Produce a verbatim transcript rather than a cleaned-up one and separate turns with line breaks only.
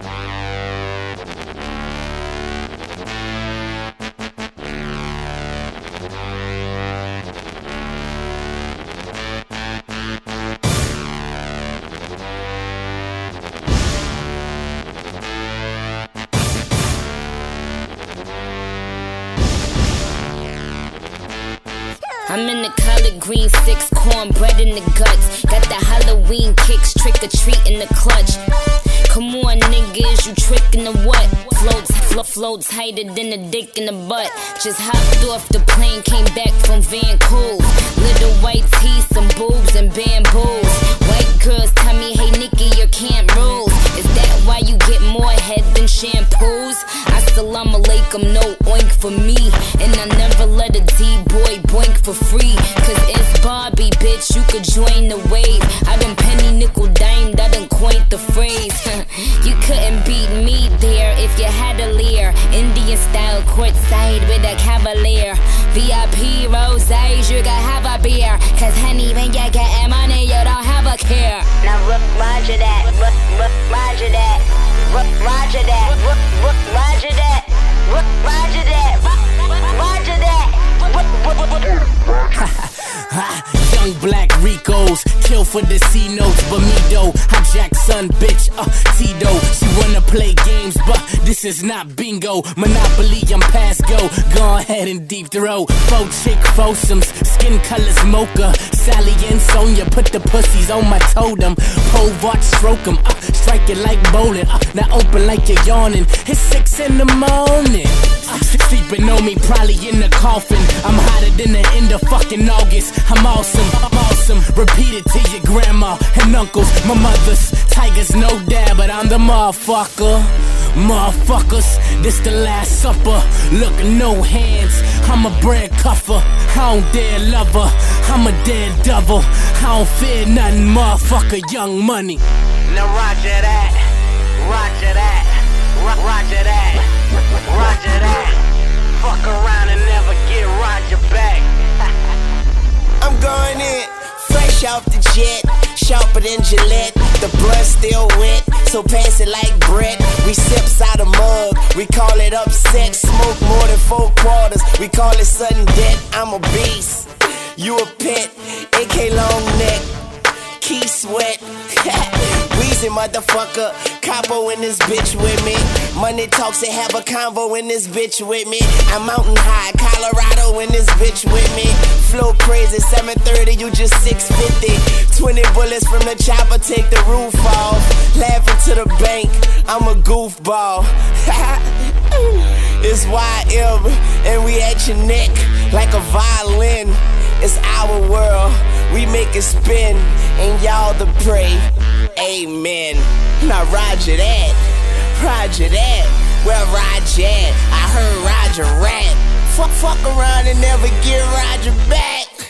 I'm in the collard green six, cornbread in the guts. Got the Halloween kicks, trick or treat in the clutch. Come on, niggas, you trickin' the what? Floats, flo floats tighter than a dick in the butt. Just hopped off the plane, came back from Vancouver. Little white teeth, some boobs and bamboos. White girls tell me, hey Nikki, your camp rules. Is that why you get more head than shampoos? Assalamu alaikum, no oink for me. And I never let a D-boy boink for free. Cause it's Barbie, bitch, you could join the wave. I done penny nickel dimed, I done coined the phrase. You couldn't beat me there if you had a leer. Indian style courtside with a cavalier. V I P rosés, you can have a beer. Cause honey, when you get money, you don't have a care.
Now rook, roger that, rook, rook, roger that, rook, roger that, rook, rook, roger that, rook, roger that, roger that, rook, rook, rook.
Young black Ricos, kill for the C notes, Bamido, I'm Jackson, bitch, uh, Tito. She wanna play games, but this is not bingo. Monopoly, I'm past go. Go ahead and deep throw. Faux chick, foursomes, skin colors mocha. Sally and Sonia, put the pussies on my totem. Pole watch, stroke 'em, uh, strike it like bowling. Uh, now open like you're yawning. It's six in the morning. Uh, sleeping on me, probably in the coffin. I'm hotter than the end of fucking August. I'm awesome, I'm awesome. Repeat it to your grandma and uncles, my mothers. Tigers, no dad, but I'm the motherfucker. Motherfuckers, this the last supper. Look, no hands, I'm a bread cuffer. I don't dare love her, I'm a dead devil. I don't fear nothing, motherfucker, Young Money.
Now roger that, roger that, ro roger that, roger that. Fuck around and never get Roger back.
I'm going in, fresh off the jet, sharper than Gillette. The blood still wet, so pass it like Brett. We sips out a mug, we call it upset. Smoke more than four quarters, we call it sudden death. I'm a beast, you a pet, A K long neck, Key Sweat. Weezy motherfucker, Capo in this bitch with me. Money talks and have a convo in this bitch with me. I'm mountain high, Colorado in this bitch with me. Flow crazy, seven thirty, you just six fifty. Twenty bullets from the chopper, take the roof off. Laughing to the bank, I'm a goofball. It's Y M, and we at your neck like a violin. It's our world, we make it spin, and y'all the prey. Amen. Now Roger that, Roger that. Where Roger at? I heard Roger rap. Fuck, fuck around and never get Roger back.